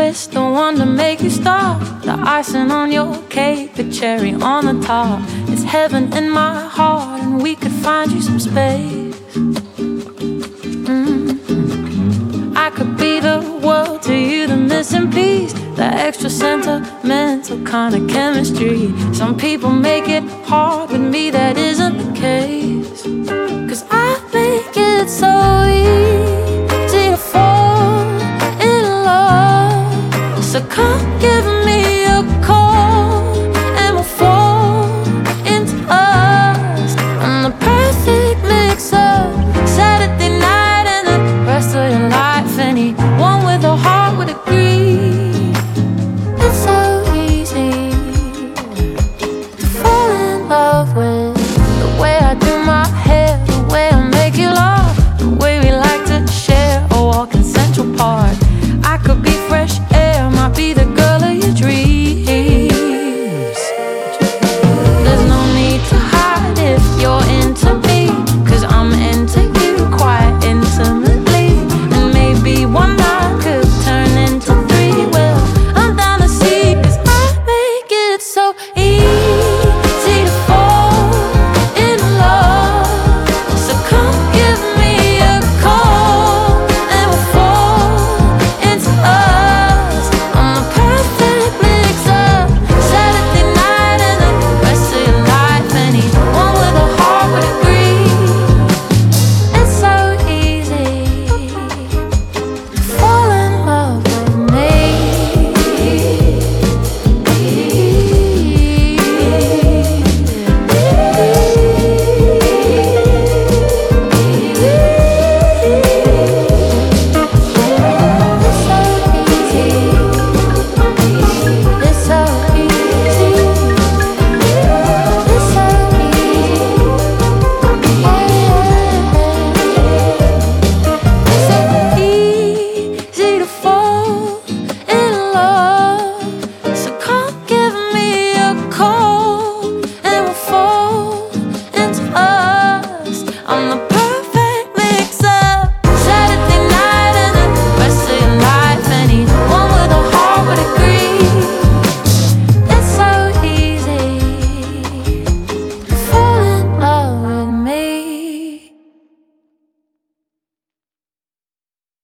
twist, the one to make you stop. The icing on your cake, the cherry on the top. It's heaven in my heart, and we could find you some space. I could be the world to you, the missing piece, the extra sentimental kind of chemistry. Some people make it hard, with me that isn't the case.